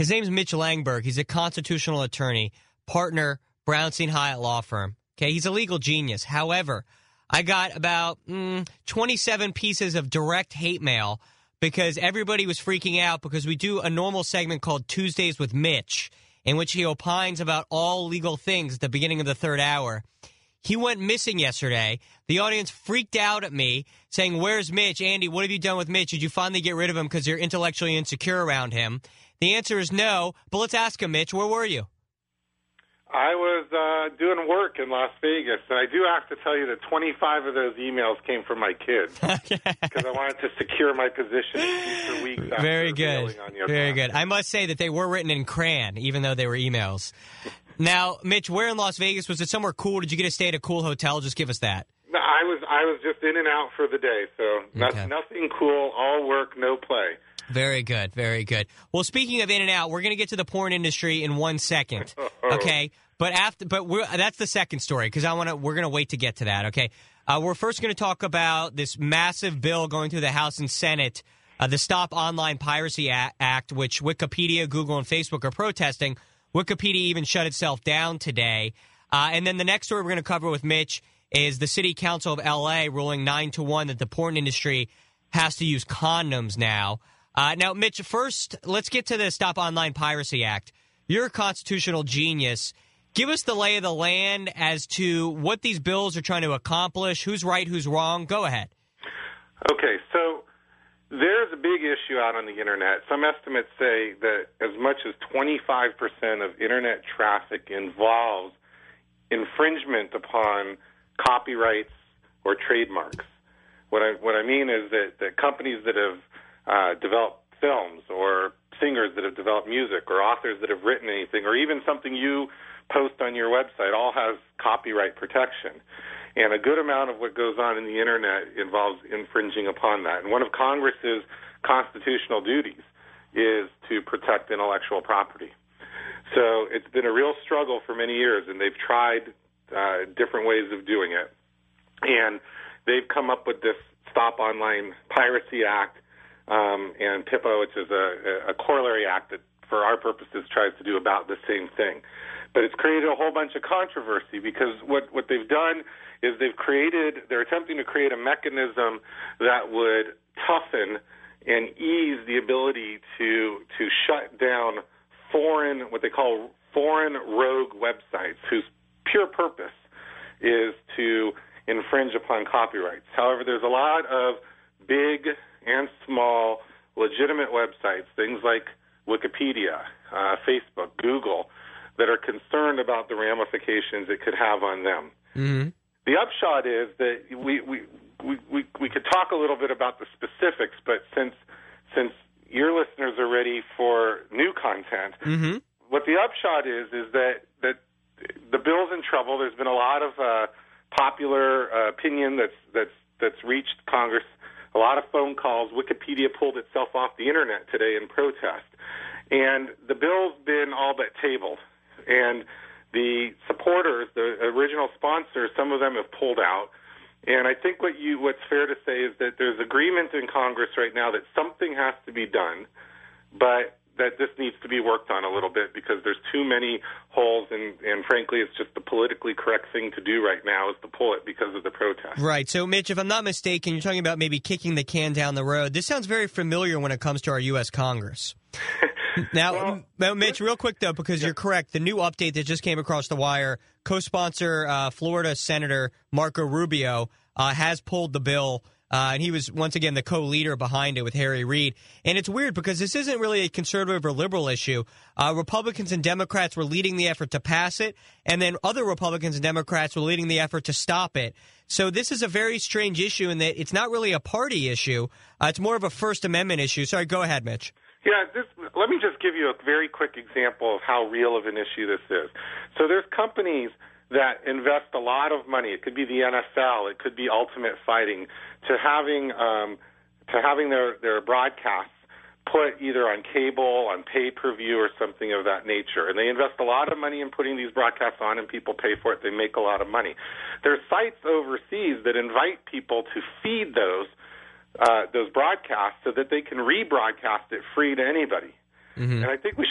His name's Mitch Langberg. He's a constitutional attorney, partner, Brownstein Hyatt law firm. Okay, he's a legal genius. However, I got about 27 pieces of direct hate mail because everybody was freaking out because we do a normal segment called Tuesdays with Mitch, in which he opines about all legal things at the beginning of the third hour. He went missing yesterday. The audience freaked out at me, saying, "Where's Mitch? Andy, what have you done with Mitch? Did you finally get rid of him because you're intellectually insecure around him?" The answer is no, but let's ask him, Mitch, where were you? I was doing work in Las Vegas, and I do have to tell you that 25 of those emails came from my kids because I wanted to secure my position in future weeks. Very good. Very good. I must say that they were written in crayon, even though they were emails. Now, Mitch, where in Las Vegas? Was it somewhere cool? Did you get to stay at a cool hotel? Just give us that. No, I was just in and out for the day, so nothing cool, all work, no play. Very good, very good. Well, speaking of in and out, we're going to get to the porn industry in 1 second, okay? But that's the second story because we're going to wait to get to that, okay? We're first going to talk about this massive bill going through the House and Senate, the Stop Online Piracy Act, which Wikipedia, Google, and Facebook are protesting. Wikipedia even shut itself down today. And then the next story we're going to cover with Mitch is the City Council of L.A. ruling 9-1 that the porn industry has to use condoms now. Now, Mitch, first, let's get to the Stop Online Piracy Act. You're a constitutional genius. Give us the lay of the land as to what these bills are trying to accomplish, who's right, who's wrong. Go ahead. Okay, so there's a big issue out on the Internet. Some estimates say that as much as 25% of Internet traffic involves infringement upon copyrights or trademarks. What I mean is that companies that have developed films or singers that have developed music or authors that have written anything or even something you post on your website all has copyright protection. And a good amount of what goes on in the Internet involves infringing upon that. And one of Congress's constitutional duties is to protect intellectual property. So it's been a real struggle for many years, and they've tried different ways of doing it. And they've come up with this Stop Online Piracy Act and PIPA, which is a corollary act that, for our purposes, tries to do about the same thing. But it's created a whole bunch of controversy because what they've done is they're attempting to create a mechanism that would toughen and ease the ability to shut down what they call foreign rogue websites whose pure purpose is to infringe upon copyrights. However, there's a lot of big and small legitimate websites, things like Wikipedia, Facebook, Google, that are concerned about the ramifications it could have on them. Mm-hmm. The upshot is that we could talk a little bit about the specifics, but since your listeners are ready for new content, mm-hmm. what the upshot is that the bill's in trouble. There's been a lot of popular opinion that's reached Congress, a lot of phone calls. Wikipedia pulled itself off the Internet today in protest. And the bill's been all but tabled. And the supporters, the original sponsors, some of them have pulled out. And I think what's fair to say is that there's agreement in Congress right now that something has to be done, but that this needs to be worked on a little bit because there's too many holes, and frankly, it's just the politically correct thing to do right now is to pull it because of the protest. Right. So, Mitch, if I'm not mistaken, you're talking about maybe kicking the can down the road. This sounds very familiar when it comes to our U.S. Congress. Now, Mitch, real quick, though, because you're correct, the new update that just came across the wire, co-sponsor Florida Senator Marco Rubio has pulled the bill. And he was, once again, the co-leader behind it with Harry Reid. And it's weird because this isn't really a conservative or liberal issue. Republicans and Democrats were leading the effort to pass it, and then other Republicans and Democrats were leading the effort to stop it. So this is a very strange issue in that it's not really a party issue. It's more of a First Amendment issue. Sorry, go ahead, Mitch. Yeah, let me just give you a very quick example of how real of an issue this is. So there's companies that invest a lot of money. It could be the NFL, it could be Ultimate Fighting, to having their broadcasts put either on cable, on pay-per-view, or something of that nature. And they invest a lot of money in putting these broadcasts on, and people pay for it. They make a lot of money. There's sites overseas that invite people to feed those broadcasts so that they can rebroadcast it free to anybody. Mm-hmm. And I think we